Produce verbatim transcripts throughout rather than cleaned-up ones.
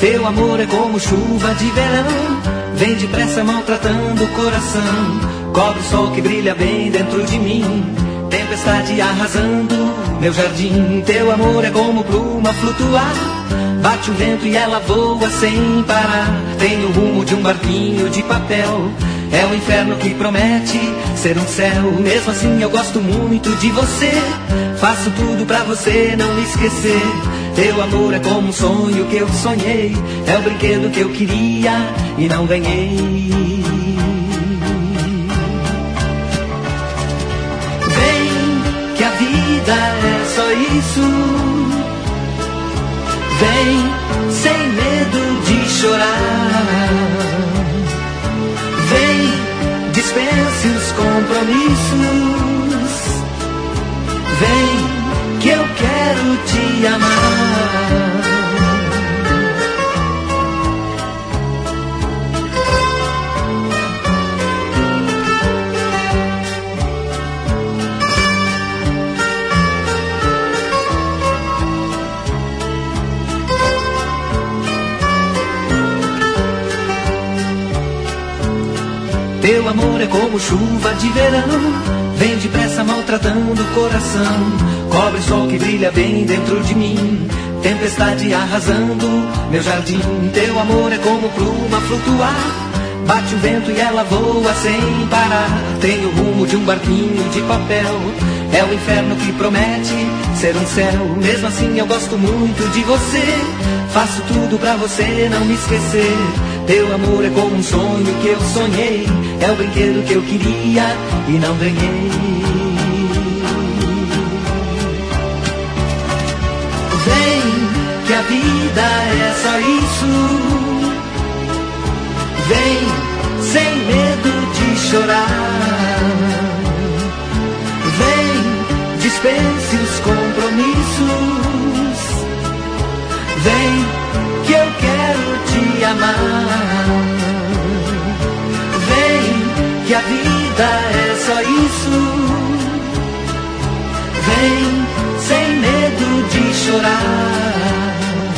Teu amor é como chuva de verão, vem depressa maltratando o coração. Cobre o sol que brilha bem dentro de mim, tempestade arrasando meu jardim. Teu amor é como pluma flutuar, bate o vento e ela voa sem parar. Tem o rumo de um barquinho de papel, é o inferno que promete ser um céu. Mesmo assim eu gosto muito de você, faço tudo pra você não me esquecer. Teu amor é como um sonho que eu sonhei, é o brinquedo que eu queria e não ganhei. Vem, que a vida é só isso. Vem, sem medo de chorar. Vem, dispense os compromissos. Vem, que eu quero te amar. Teu amor é como chuva de verão, vem depressa maltratando o coração. Cobre o sol que brilha bem dentro de mim, tempestade arrasando meu jardim. Teu amor é como pluma flutuar, bate o vento e ela voa sem parar. Tem o rumo de um barquinho de papel, é o inferno que promete ser um céu. Mesmo assim eu gosto muito de você, faço tudo pra você não me esquecer. Teu amor é como um sonho que eu sonhei, é o brinquedo que eu queria e não ganhei. Vem, que a vida é só isso. Vem, sem medo de chorar. Vem, dispense os compromissos. Vem, que eu quero te amar. Vem, que a vida é só isso. Vem, sem medo de chorar.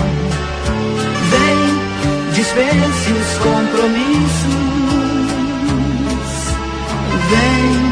Vem, dispense os compromissos. Vem.